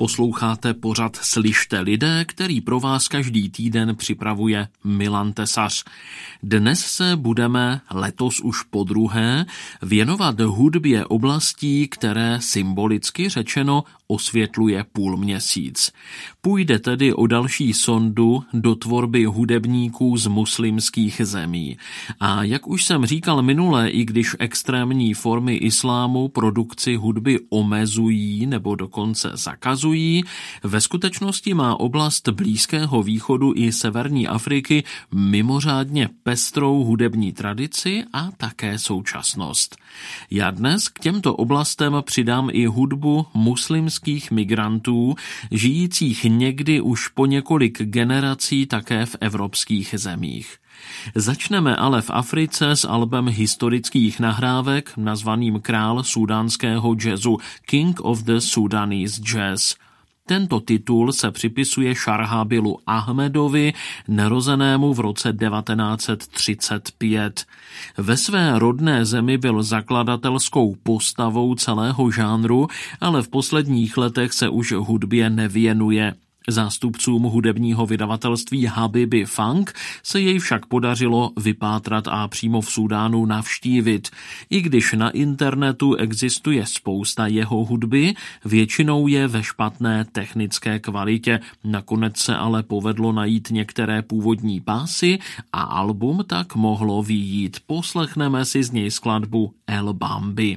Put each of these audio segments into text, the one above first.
Posloucháte pořad Slyšte lidé, který pro vás každý týden připravuje Milan Tesař. Dnes se budeme, letos už podruhé, věnovat hudbě oblastí, které symbolicky řečeno osvětluje půlměsíc. Půjde tedy o další sondu do tvorby hudebníků z muslimských zemí. A jak už jsem říkal minule, i když extrémní formy islámu produkci hudby omezují nebo dokonce zakazují, ve skutečnosti má oblast Blízkého východu i severní Afriky mimořádně pestrou hudební tradici a také současnost. Já dnes k těmto oblastem přidám i hudbu muslimských migrantů, žijících někdy už po několik generací také v evropských zemích. Začneme ale v Africe s albem historických nahrávek nazvaným Král súdánského jazzu King of the Sudanese Jazz. Tento titul se připisuje Šarhábilu Ahmedovi, narozenému v roce 1935. Ve své rodné zemi byl zakladatelskou postavou celého žánru, ale v posledních letech se už hudbě nevěnuje. Zástupcům hudebního vydavatelství Habibi Funk se jej však podařilo vypátrat a přímo v Súdánu navštívit. I když na internetu existuje spousta jeho hudby, většinou je ve špatné technické kvalitě. Nakonec se ale povedlo najít některé původní pásy a album tak mohlo vyjít. Poslechneme si z něj skladbu El Bambi.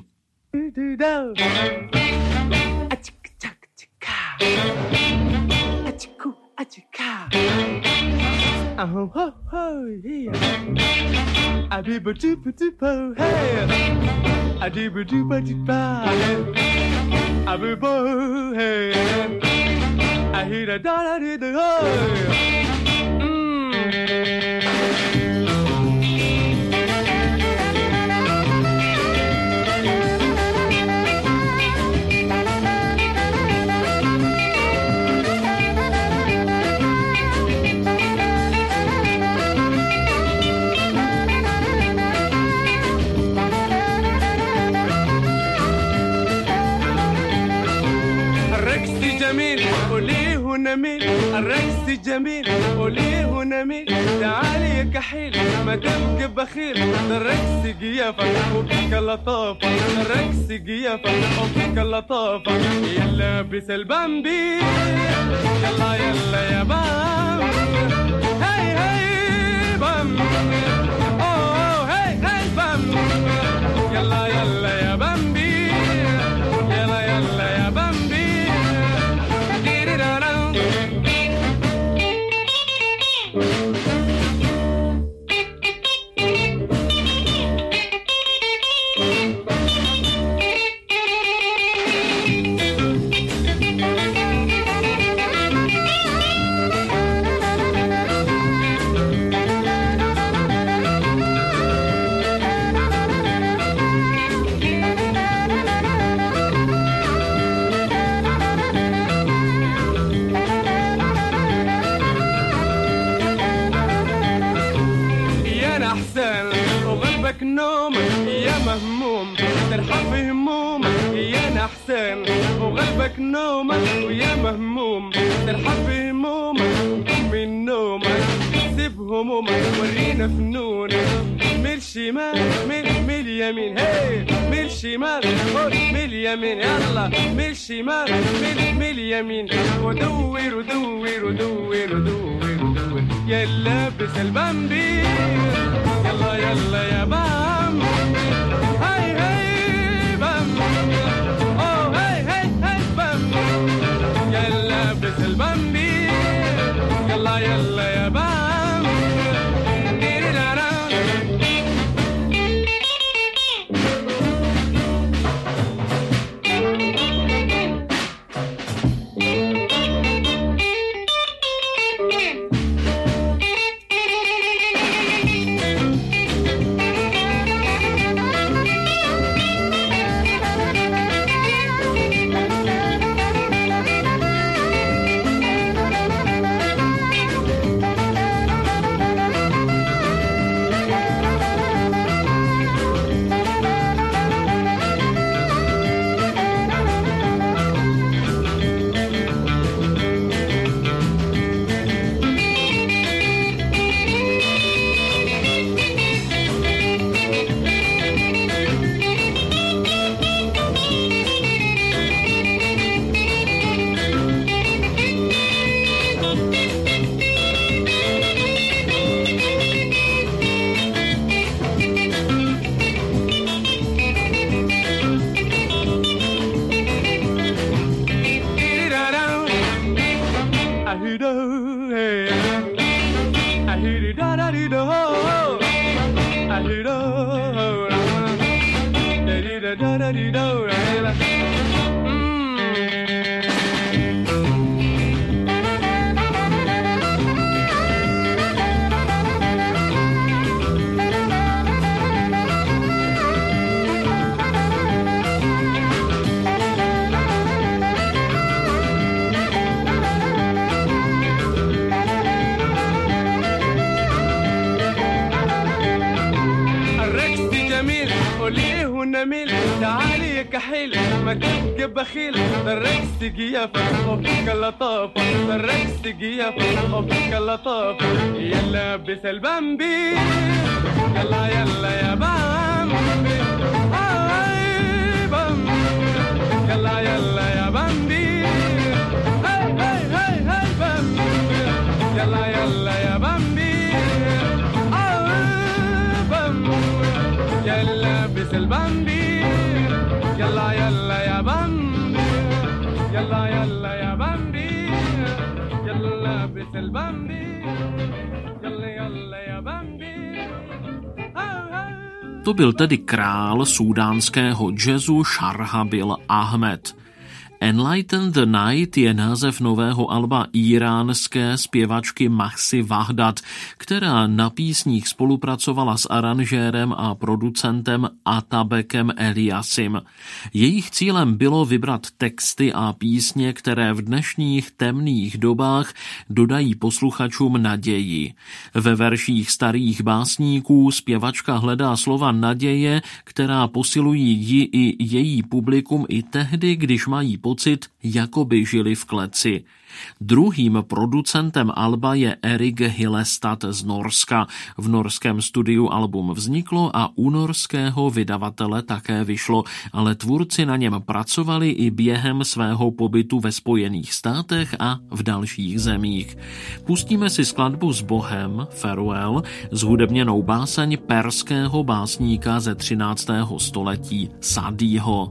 Achika, ho ho ho, yeah. I be ba do ba do ba, hey. I do ba do ba do ba, I be bo, hey. I hear the da da da da, الرقص جميل قوليه ونميل تعالي يا كحيل ما تبقى بخيل الرقص قيافة وفيك اللطافة الرقص قيافة وفيك اللطافة يا لابس البامبي يلا يلا يا بام هاي هاي بام اوه هاي هاي بام يلا يلا يا بامبي يلا يلا يا بامبي يا مهموم ترحب بهمومك يا نحسان وغلبك نومك ويا مهموم ترحب بهمومك من نومك سيب همومك ورينا فنونك ميل شمال ميل يمين هي ميل شمال ميل يمين يلا ميل شمال ميل يمين ودور ودور ودور ودور يا لابس البامبي يلا يلا يا بام هاي هاي بام اوه هاي هاي هاي بام يا لابس البامبي يلا يلا يا بام ونميل تعالي يا كحيل ما تبقى بخيل ده الرقص قيافة وفيك اللطافة ده الرقص قيافة وفيك اللطافة يلا بس البامبي يلا يلا يا بامبي هاي بامبي يلا يلا يا بامبي هاي هاي هاي هاي بامبي يلا يلا يا بامبي يلا بس البامبي يلا يلا يا بامبي يلا يلا يا بامبي يلا بس البامبي يلا يلا يا بامبي. To byl tedy král súdánského jazzu Sharhabil Ahmed. Enlighten the Night je název nového alba iránské zpěvačky Mahsi Wahdat, která na písních spolupracovala s aranžérem a producentem Atabekem Eliasim. Jejich cílem bylo vybrat texty a písně, které v dnešních temných dobách dodají posluchačům naději. Ve verších starých básníků zpěvačka hledá slova naděje, která posilují ji i její publikum i tehdy, když mají pocit, jako by žili v kleci. Druhým producentem alba je Erik Hillestad z Norska. V norském studiu album vzniklo a u norského vydavatele také vyšlo, ale tvůrci na něm pracovali i během svého pobytu ve Spojených státech a v dalších zemích. Pustíme si skladbu s Bohem, Farewell, zhudebněnou báseň perského básníka ze 13. století Sadího.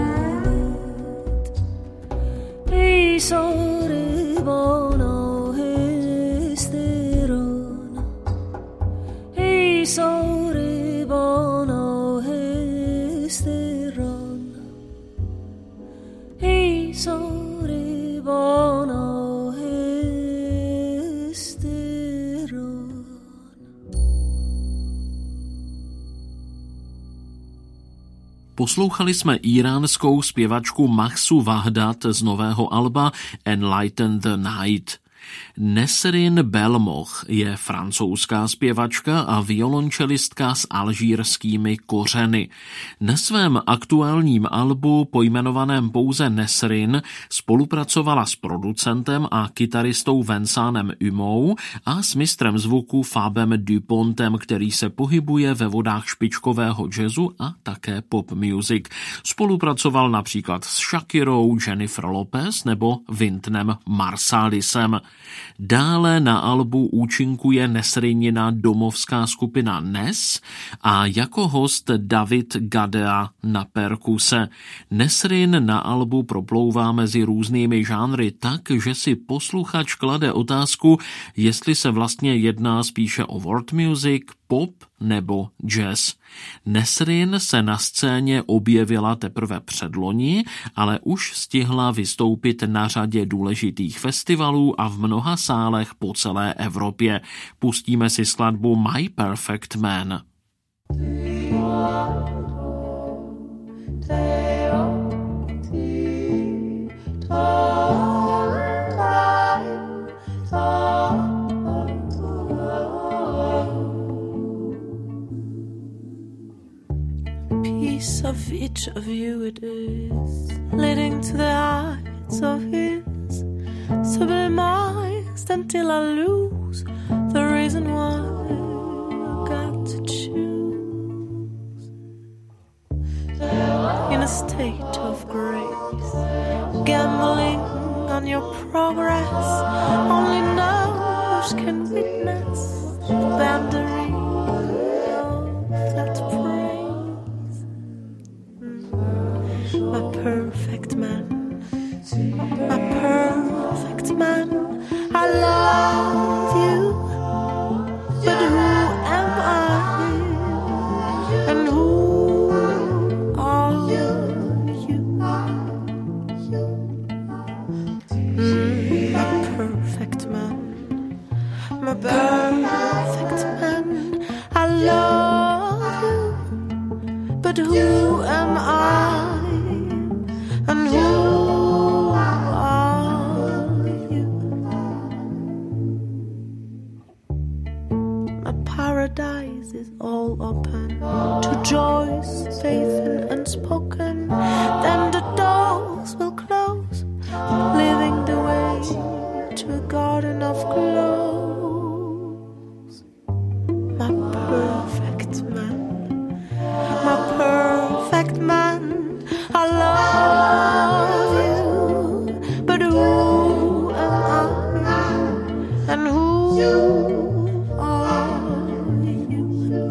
ایثار باناه Poslouchali jsme íránskou zpěvačku Mahsu Wahdat z nového alba Enlighten the Night. Nesrin Belmoch je francouzská zpěvačka a violončelistka s alžírskými kořeny. Na svém aktuálním albu, pojmenovaném pouze Nesrin, spolupracovala s producentem a kytaristou Vincentem Humou a s mistrem zvuku Fabem Dupontem, který se pohybuje ve vodách špičkového jazzu a také pop music. Spolupracoval například s Shakirou, Jennifer Lopez nebo Wyntonem Marsalisem. Dále na albu účinkuje Nesrinina domovská skupina Nes a jako host David Gadea na perkuse. Nesrin na albu proplouvá mezi různými žánry tak, že si posluchač klade otázku, jestli se vlastně jedná spíše o world music, pop nebo jazz. Nesrin se na scéně objevila teprve předloni, ale už stihla vystoupit na řadě důležitých festivalů a v mnoha sálech po celé Evropě. Pustíme si skladbu My Perfect Man. Of each of you it is, leading to the heights of his sublime eyes, until I lose the reason why I got to choose. In a state of grace, gambling on your progress, only knows can witness the boundary of that praise. My perfect man, my perfect man, I love you, but who am I, and who are you? My perfect man, my perfect man, I love you, but who am I? And who are you? My paradise is all open to joys, faith and unspoken. Then the doors will close, leaving the way to a garden of clothes. My perfect man, my perfect man, I love you, but who am I, and who are you?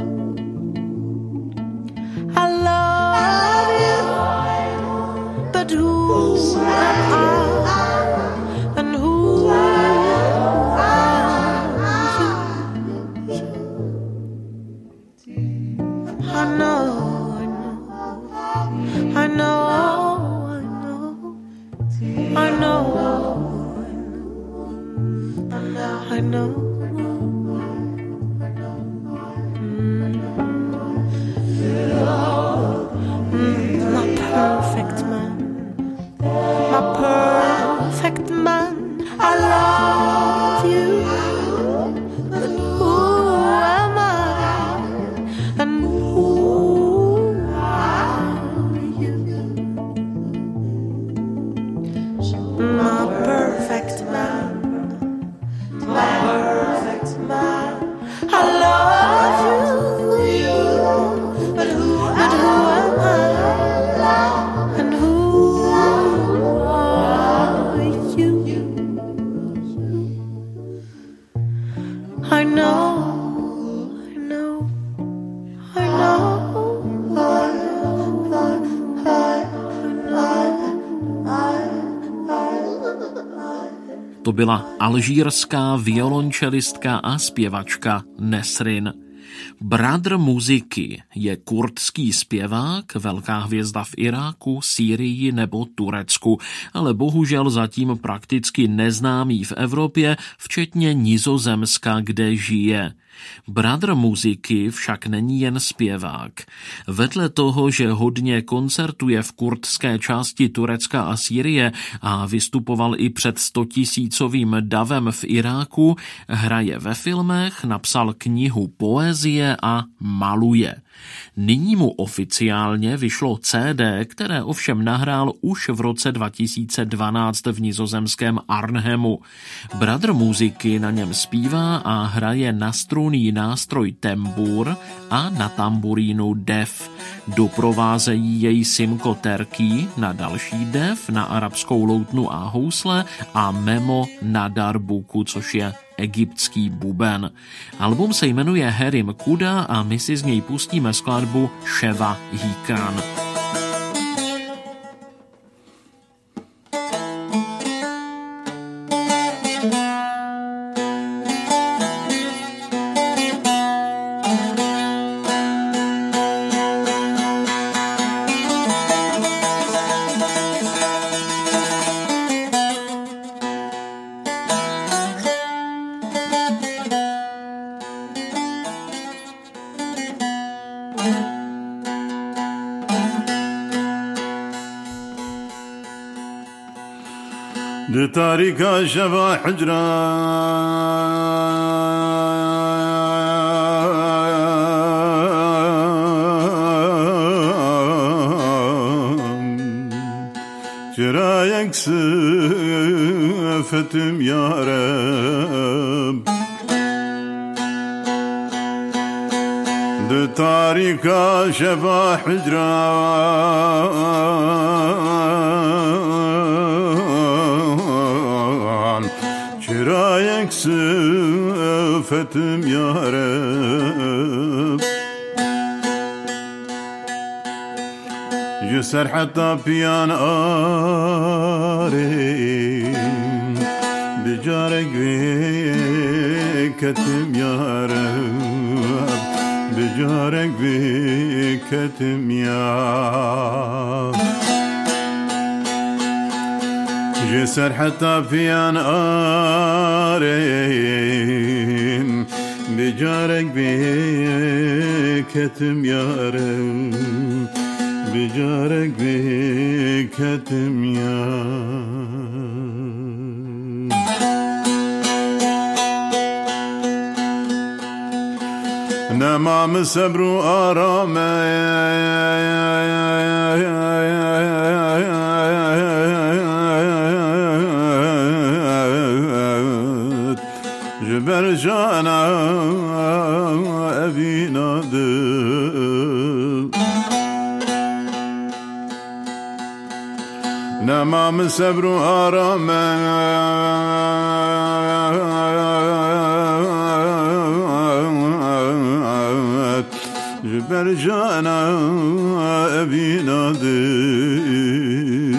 I love you, but who am I, and who are you? I know. I know, I know, I know. My perfect man, my perfect man, I love you, but who am I, and who are you? My perfect man, my perfect man, I love you, but who am I, and who are you? I know, I know, I know, To byla alžírská violončelistka a zpěvačka Nesrin. Bratr muziky je kurdský zpěvák, velká hvězda v Iráku, Sýrii nebo Turecku, ale bohužel zatím prakticky neznámý v Evropě, včetně Nizozemska, kde žije. Bratr muziky však není jen zpěvák. Vedle toho, že hodně koncertuje v kurdské části Turecka a Sýrie a vystupoval i před 100 000 davem v Iráku, hraje ve filmech, napsal knihu poezie a maluje. Nyní mu oficiálně vyšlo CD, které ovšem nahrál už v roce 2012 v nizozemském Arnhemu. Bratr muziky na něm zpívá a hraje na strunný nástroj tembur a na tamburínu def. Doprovázejí jej Simko Terki na další def, na arabskou loutnu a housle a Memo na darbuku, což je egyptský buben. Album se jmenuje Herim Kuda a my si z něj pustíme skladbu Sheva Hikran. دو تاریکا شبا حجران چرا یک صفتم یا رب دو تاریکا شبا حجران چرا یک صفتم یا رب جسر حتی پیان آریم بجارک بکتم یا رب بجارک بکتم یا جسر حتى في أنارين بجارك بكتم يا رب بجارك بكتم يا نمام صبر وآرام جبر جانا أبينا دل نمام صبر وآرام جبر جانا أبينا دل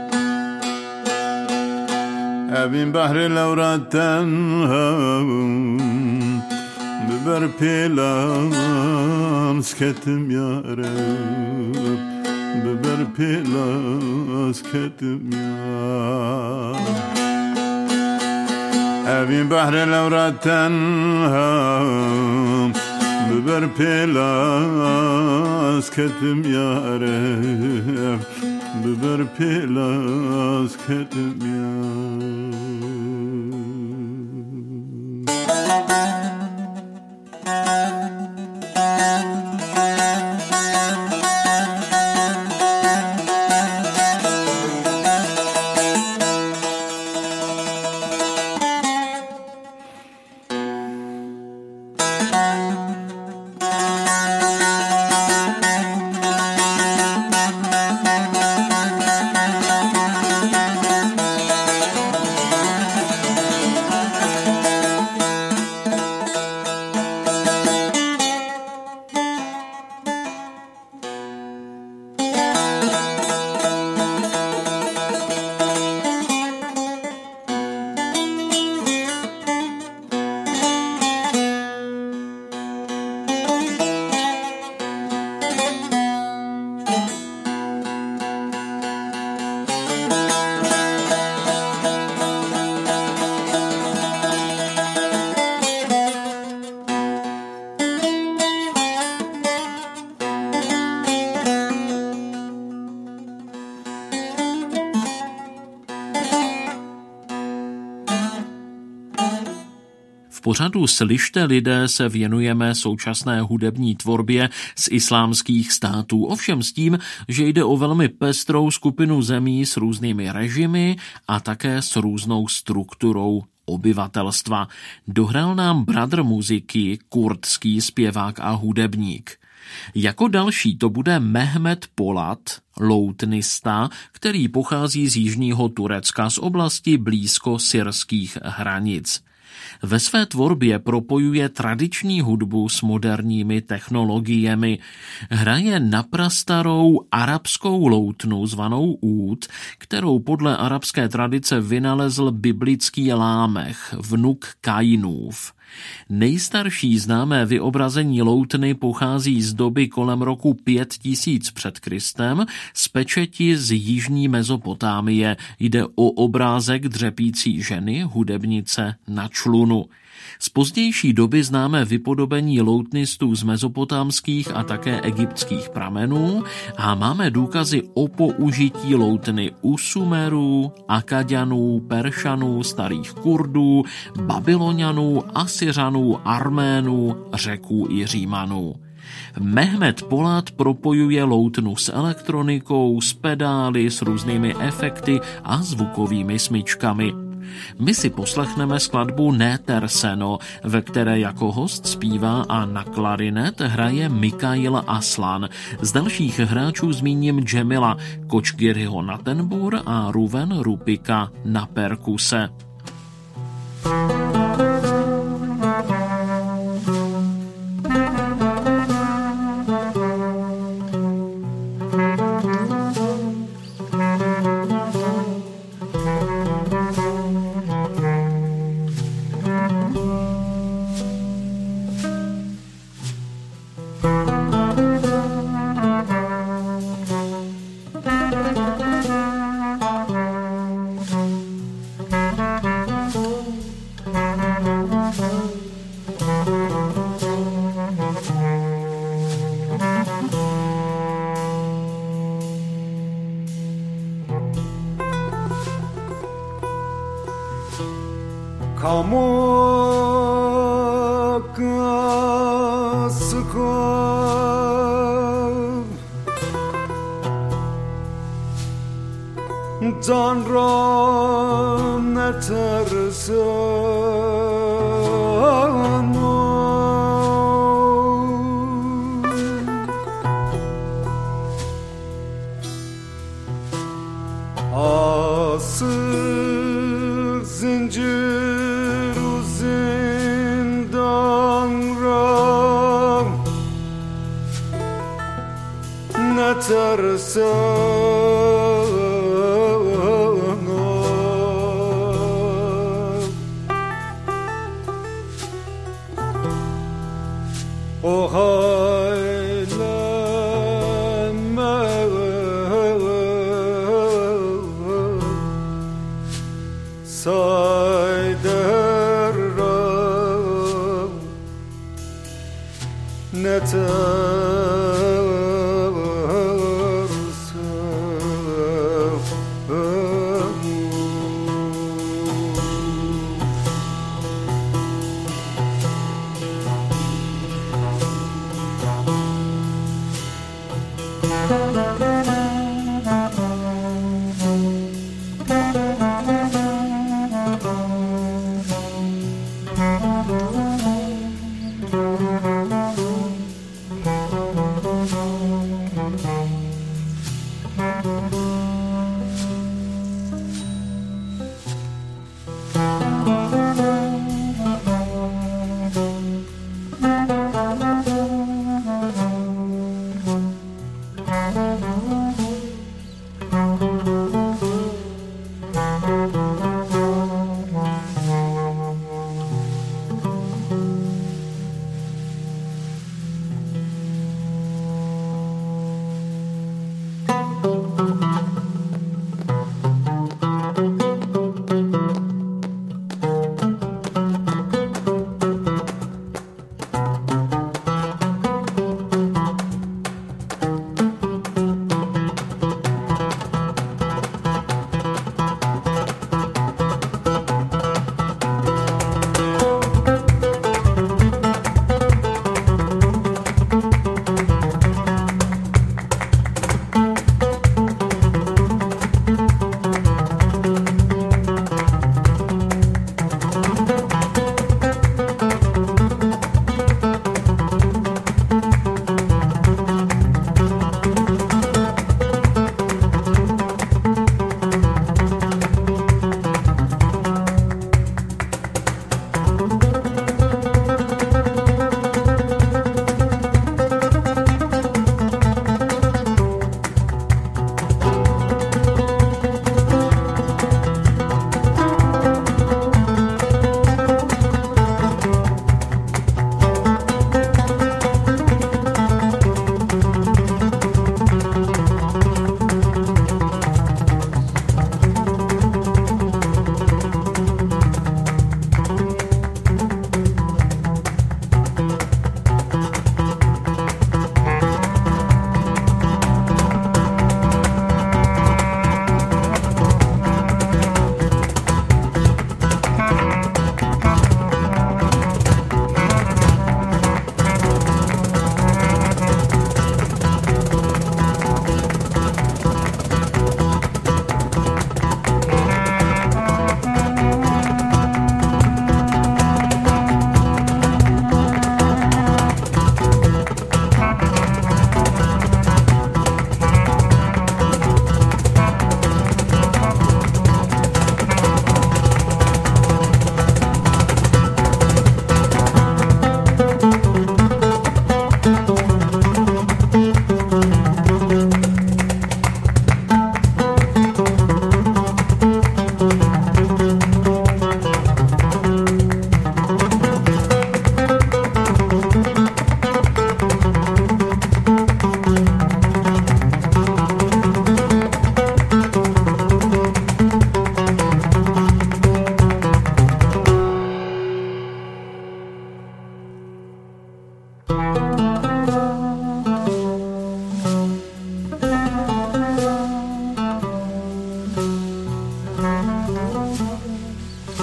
أبين بحر الأوراد تنهم ببر بيلان سكتم يا رب ببر بيلان سكتم يا أبين بحر الأوراد تنهم ببر بيلان سكتم يا رب ببر بيلاس كتم pořadu Slyšte lidé se věnujeme současné hudební tvorbě z islámských států, ovšem s tím, že jde o velmi pestrou skupinu zemí s různými režimy a také s různou strukturou obyvatelstva. Dohrál nám bratr muziky, kurdský zpěvák a hudebník. Jako další to bude Mehmet Polat, loutnista, který pochází z jižního Turecka z oblasti blízko syrských hranic. Ve své tvorbě propojuje tradiční hudbu s moderními technologiemi. Hraje na prastarou arabskou loutnu zvanou úd, kterou podle arabské tradice vynalezl biblický Lámech, vnuk Kainův. Nejstarší známé vyobrazení loutny pochází z doby kolem roku 5000 před Kristem z pečeti z jižní Mezopotámie. Jde o obrázek dřepící ženy, hudebnice na člunu. Z pozdější doby známe vypodobení loutnistů z mezopotámských a také egyptských pramenů a máme důkazy o použití loutny u Sumerů, Akaďanů, Peršanů, starých Kurdů, Babylonianů, Asyřanů, Arménů, Řeků i Římanů. Mehmet Polat propojuje loutnu s elektronikou, s pedály, s různými efekty a zvukovými smyčkami. My si poslechneme skladbu Néter Seno, ve které jako host zpívá a na klarinet hraje Mikail Aslan. Z dalších hráčů zmíním Džemila Kočgiriho na tenbur a Ruven Rupika na perkuse. جان را نترسان آسیب زنجیر و زندان را نترسان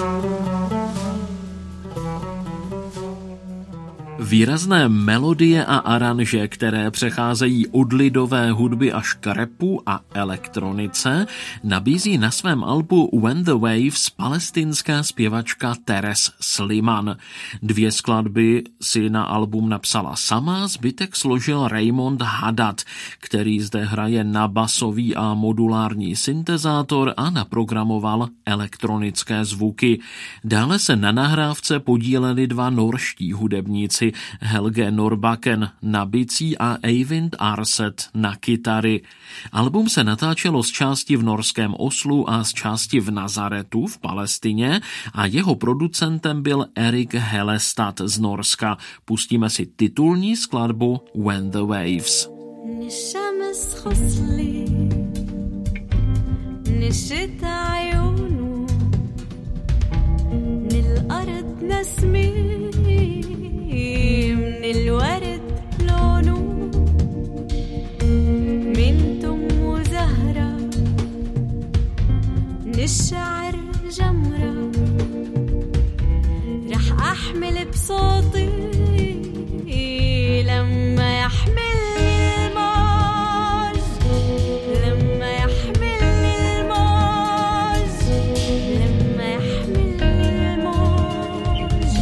Výrazné melodie a aranže, které přecházejí od lidové hudby až k rapu a elektronice, nabízí na svém albu When the Waves palestinská zpěvačka Teres Sliman. 2 skladby si na album napsala sama, zbytek složil Raymond Haddad, který zde hraje na basový a modulární syntezátor a naprogramoval elektronické zvuky. Dále se na nahrávce podíleli 2 norští hudebníci, Helge Norbakken na bicí a Eivind Arset na kytary. Album se natáčelo z části v norském Oslu a z části v Nazaretu v Palestině a jeho producentem byl Erik Hellestad z Norska. Pustíme si titulní skladbu When the Waves. من الورد لونه من تم وزهرة من الشعر جمرة رح أحمل بصوتي لما يحملني الموج لما يحملني الموج لما يحملني الموج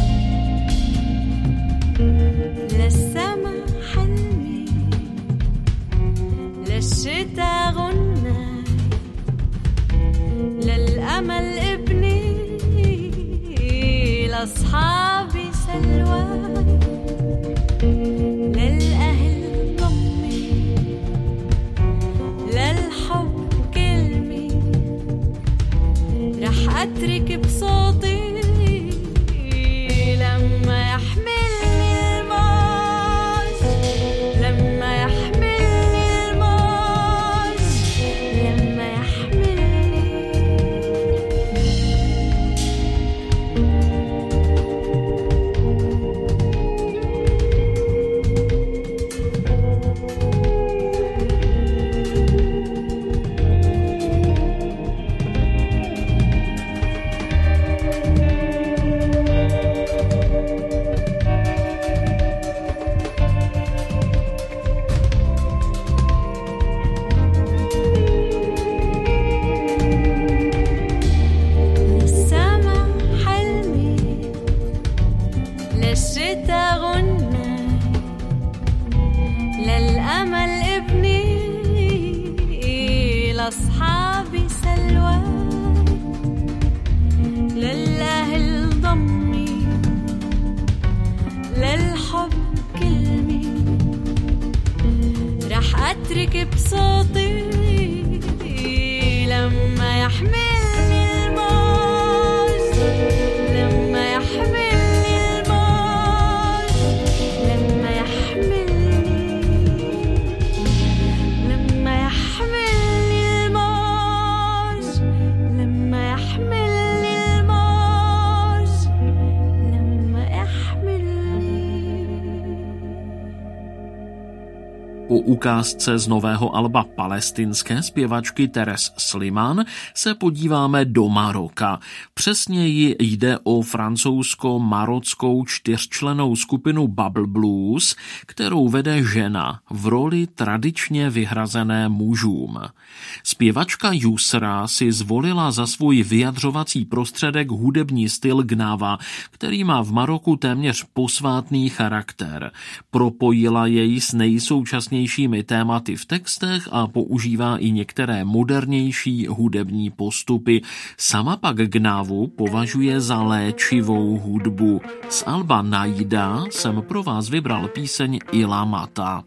للسما حلمي للشتا غنى للأمل ابني لأصحابي سلواي للأهل ضمي للحب كلمي رح أترك بصوتي لما يحملني الموج لما يحملني الموج لما يحملني لأصحابي سلوى للأهل ضمي للحب كلمي رح أترك بصوتي لما يحملني الموج لما يحملني الموج لما يحملني لما يحملني الموج لما يحملني الموج لما يحملني. Po ukázce z nového alba palestinské zpěvačky Teres Sliman se podíváme do Maroka. Přesněji jde o francouzsko-marockou 4člennou skupinu Bubble Blues, kterou vede žena v roli tradičně vyhrazené mužům. Zpěvačka Yusra si zvolila za svůj vyjadřovací prostředek hudební styl gnawa, který má v Maroku téměř posvátný charakter. Propojila jej s nejsoučasnějšími tématy v textech a používá i některé modernější hudební postupy. Sama pak gnawu považuje za léčivou hudbu. Z alba Naida jsem pro vás vybral píseň Ilamata.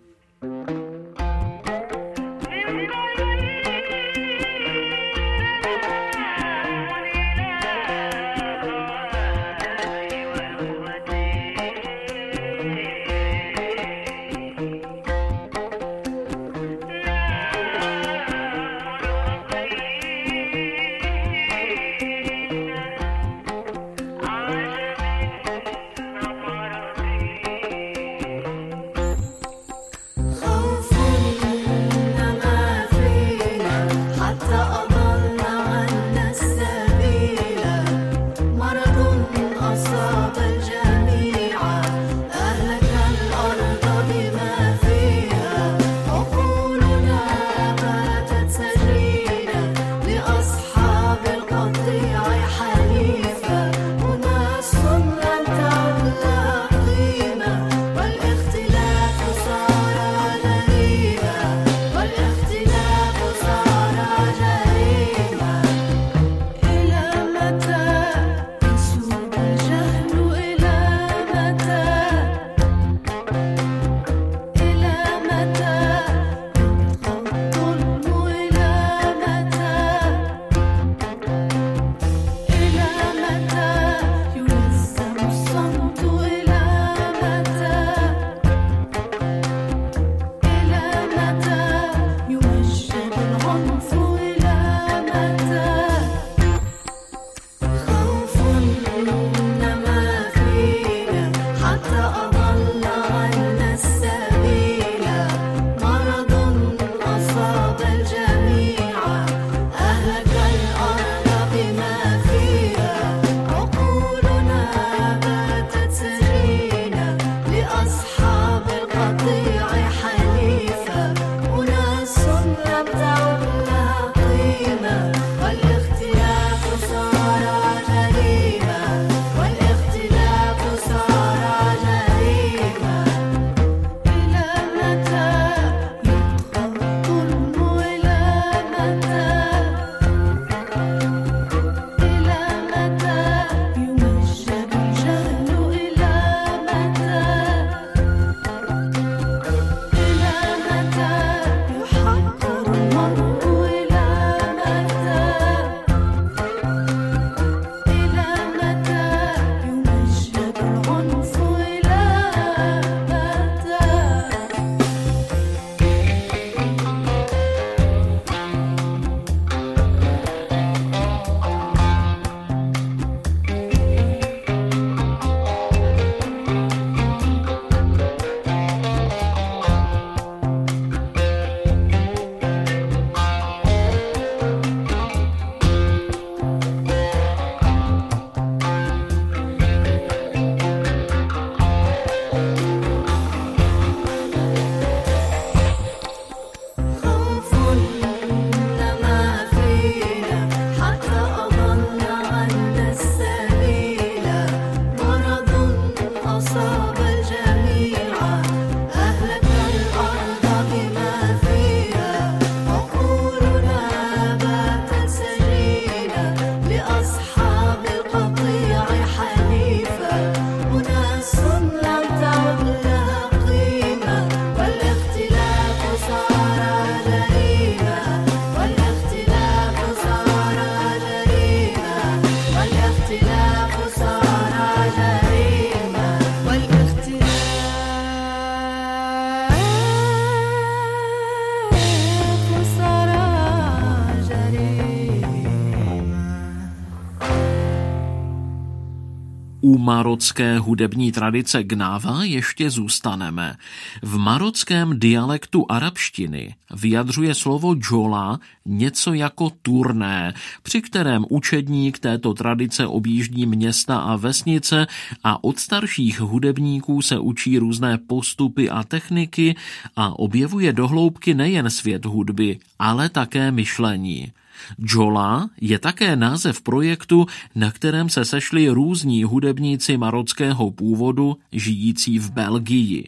U marocké hudební tradice gnáva ještě zůstaneme. V marockém dialektu arabštiny vyjadřuje slovo džola něco jako turné, při kterém učedník této tradice objíždí města a vesnice a od starších hudebníků se učí různé postupy a techniky a objevuje do hloubky nejen svět hudby, ale také myšlení. Džola je také název projektu, na kterém se sešli různí hudebníci marockého původu žijící v Belgii.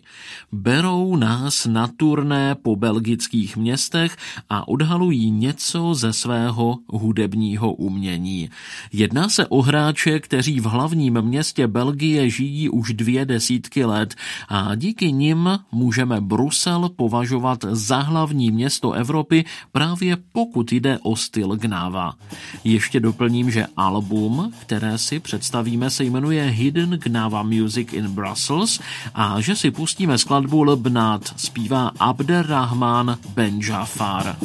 Berou nás na turné po belgických městech a odhalují něco ze svého hudebního umění. Jedná se o hráče, kteří v hlavním městě Belgie žijí už 20 let a díky nim můžeme Brusel považovat za hlavní město Evropy, právě pokud jde o styl gnáva. Ještě doplním, že album, které si představíme, se jmenuje Hidden Gnava Music in Brussels a že si pustíme skladbu Lebnat, zpívá Abderrahman Ben Jafar.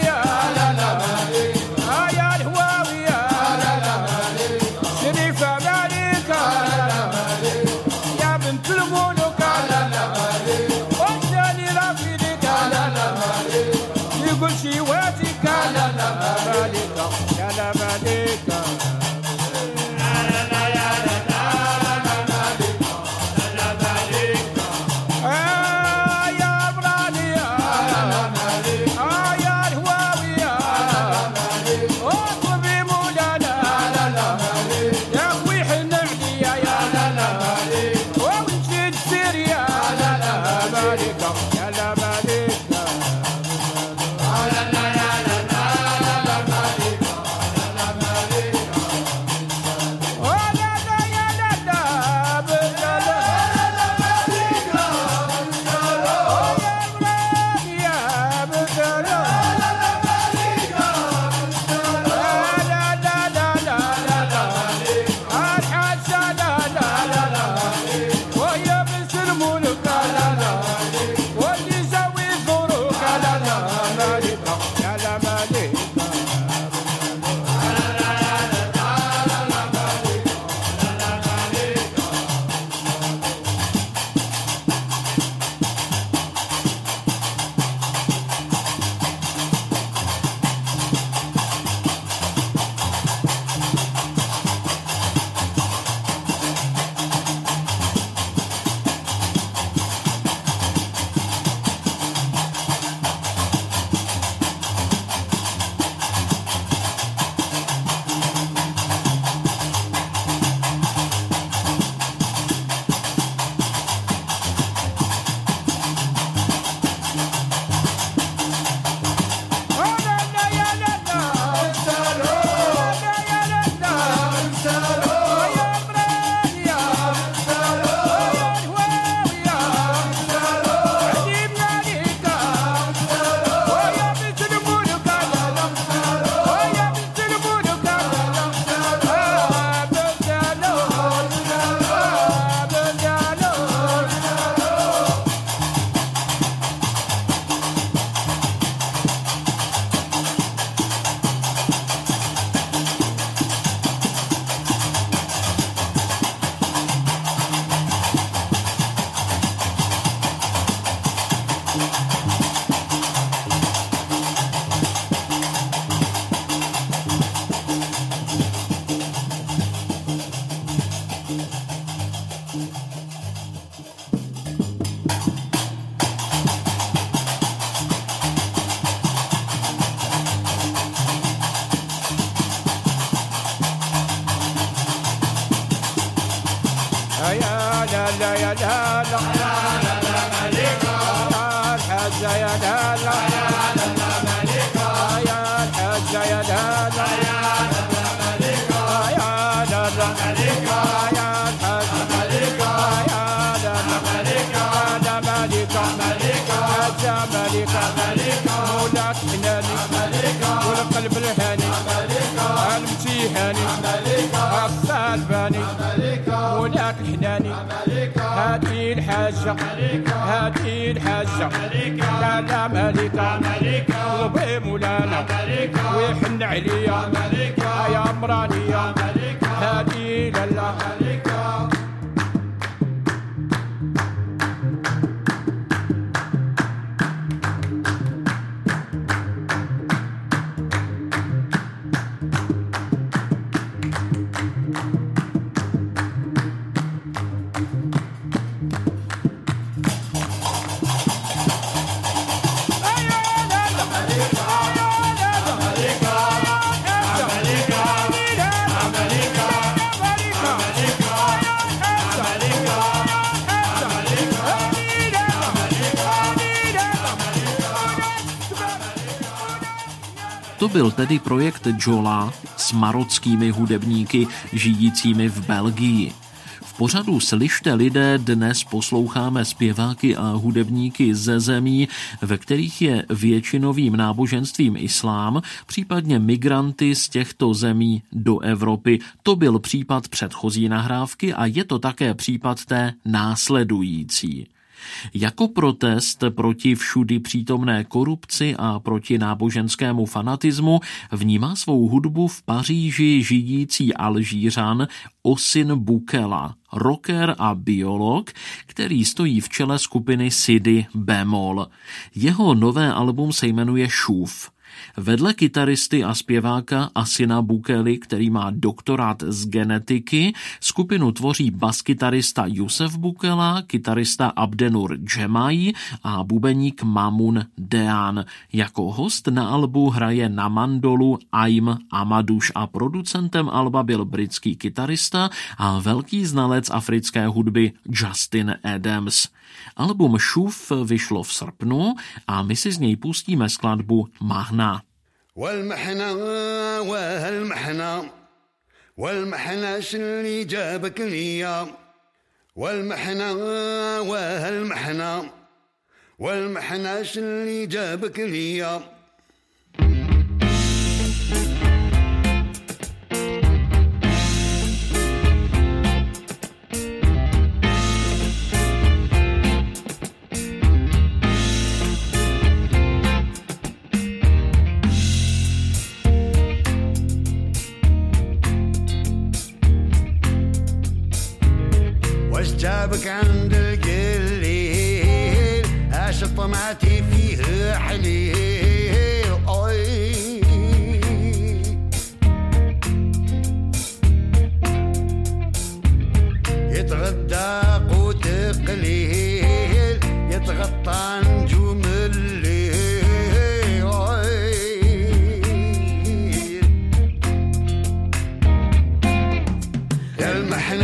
From يا لا لا يا لا لا يا الحاجة يا لا لا يا الحاجة يا لا لا يا لا لا يا الحاجة مولاك حناني والقلب الهاني المتيهاني الصال باني مولاك حناني هذه الحاجة هذه الحاجة لا لا ملكة وبي مولانا ويحن عليا يا مرانية هذه لالا To byl tedy projekt Jola s marockými hudebníky žijícími v Belgii. V pořadu Slyšte lidé dnes posloucháme zpěváky a hudebníky ze zemí, ve kterých je většinovým náboženstvím islám, případně migranty z těchto zemí do Evropy. To byl případ předchozí nahrávky a je to také případ té následující. Jako protest proti všudy přítomné korupci a proti náboženskému fanatismu vnímá svou hudbu v Paříži žijící Alžířan Osin Boukela, rocker a biolog, který stojí v čele skupiny Sidi Bemol. Jeho nové album se jmenuje Šůf. Vedle kytaristy a zpěváka Osina Boukely, který má doktorát z genetiky, skupinu tvoří baskytarista Youssef Boukela, kytarista Abdenur Džemaji a bubeník Mamun Dean. Jako host na albu hraje na mandolu Aim Amaduš a producentem alba byl britský kytarista a velký znalec africké hudby Justin Adams. Album Šůf vyšlo v srpnu a my si z něj pustíme skladbu Mahna. والمحنة والمحنة والمحنة شلي جابك ليا والمحنة والمحنة والمحنة شلي جابك ليا جابك عند القليل عاش طمعتي فيه حليل يتغدى قوت قليل يتغطى نجوم الليل يا المحنة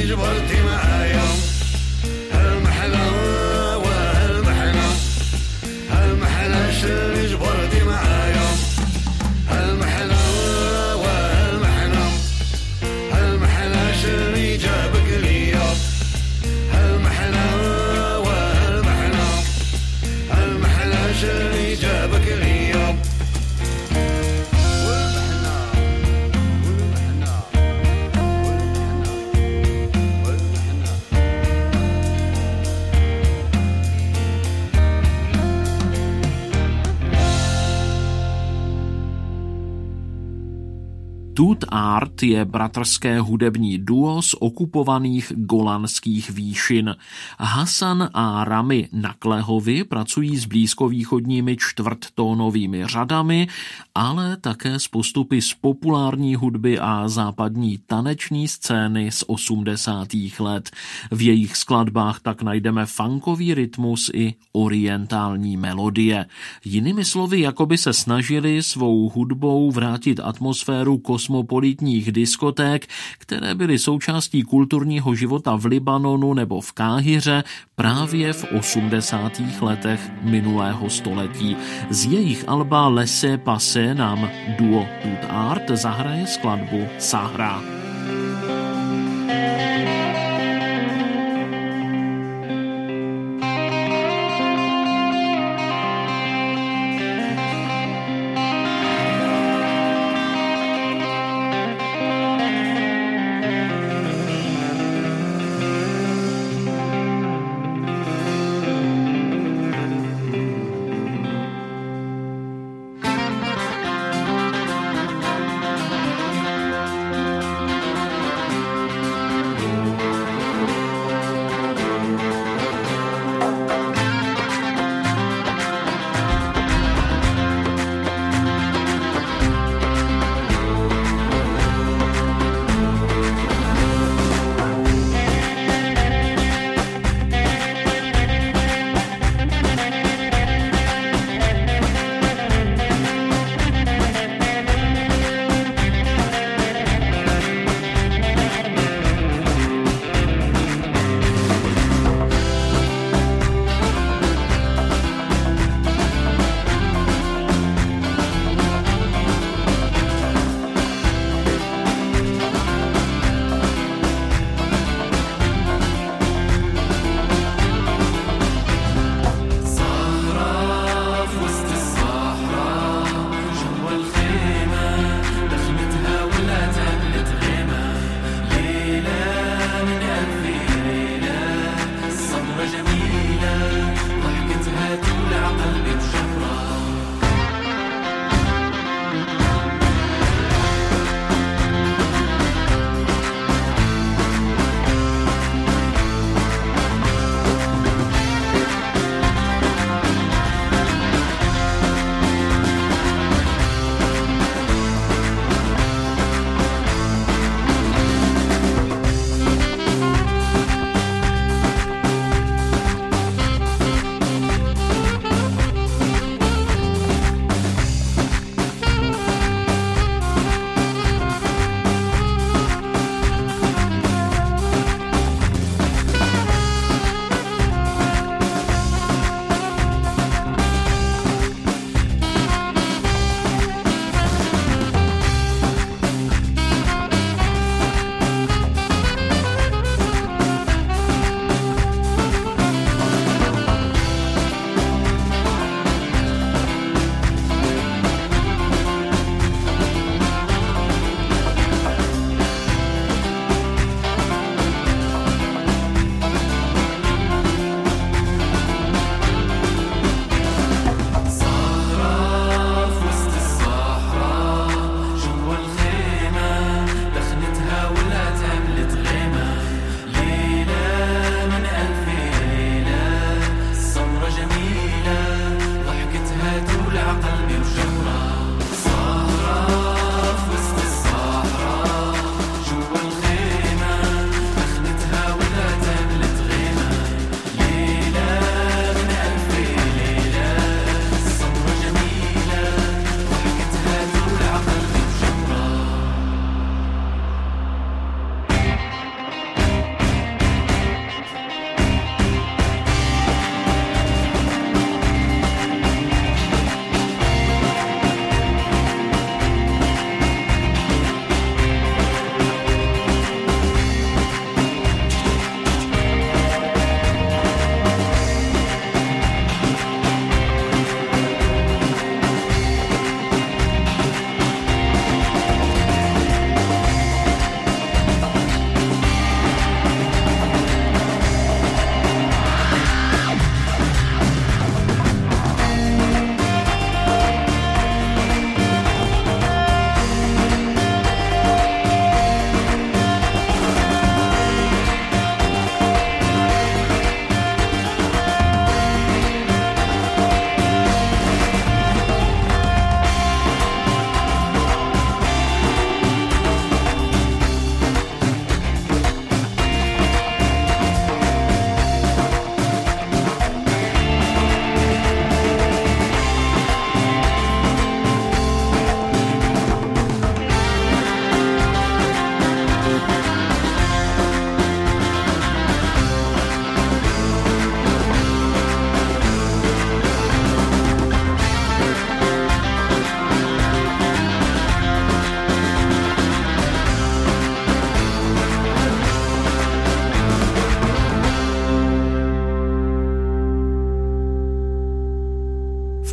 جبرتي معايا هالمحنة وهالمحنة هالمحنة شلي جبرتي معايا هالمحنة وهالمحنة هالمحنة شلي جابك ليا هالمحنة وهالمحنة هالمحنة شلي جابك ليا Tut Art je bratrské hudební duo z okupovaných Golanských výšin. Hasan a Rami Naklehovi pracují s blízkovýchodními čtvrttónovými řadami, ale také s postupy z populární hudby a západní taneční scény z 80. let. V jejich skladbách tak najdeme funkový rytmus i orientální melodie. Jinými slovy, jakoby se snažili svou hudbou vrátit atmosféru kosmopolitních diskoték, které byly součástí kulturního života v Libanonu nebo v Káhiře právě v 80. letech minulého století. Z jejich alba Laissez passer nám duo Tut Art zahraje skladbu Sahra.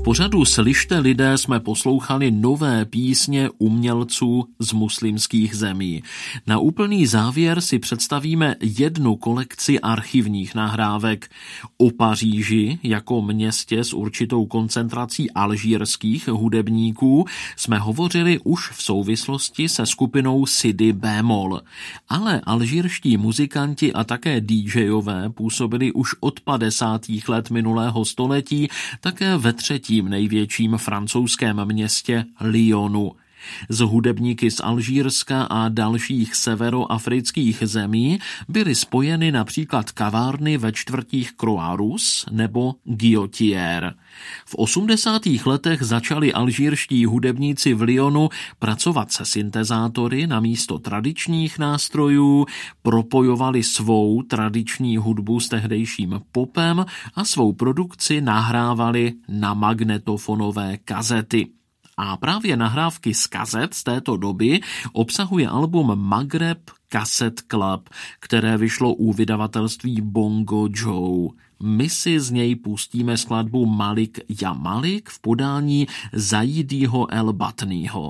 pořadu Slyšte lidé jsme poslouchali nové písně umělců z muslimských zemí. Na úplný závěr si představíme jednu kolekci archivních nahrávek. O Paříži jako městě s určitou koncentrací alžírských hudebníků jsme hovořili už v souvislosti se skupinou Sidi Bémol. Ale alžírští muzikanti a také DJové působili už od 50. let minulého století také ve třetím největším francouzském městě Lyonu. Z hudebníky z Alžírska a dalších severoafrických zemí byly spojeny například kavárny ve čtvrtích Croix-Rousse nebo Guillotière. V 80. letech začali alžírští hudebníci v Lyonu pracovat se syntezátory na místo tradičních nástrojů, propojovali svou tradiční hudbu s tehdejším popem a svou produkci nahrávali na magnetofonové kazety. A právě nahrávky z kazet z této doby obsahuje album Maghreb Cassette Club, které vyšlo u vydavatelství Bongo Joe. My si z něj pustíme skladbu Malik ja Malik v podání Zaidího El Batnýho.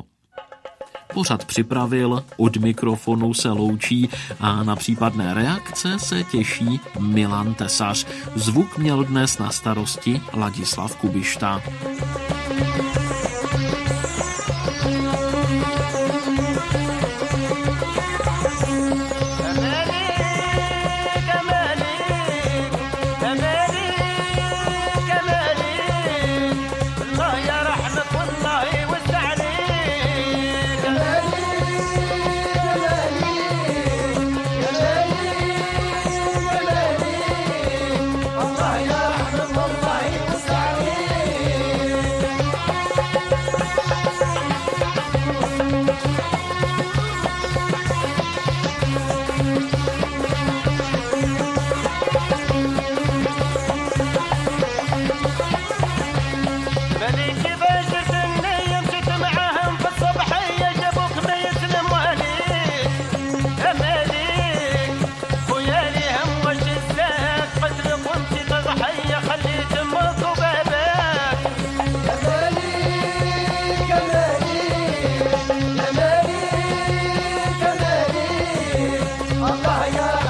Pořad připravil, od mikrofonu se loučí a na případné reakce se těší Milan Tesař. Zvuk měl dnes na starosti Ladislav Kubišta. Allah ya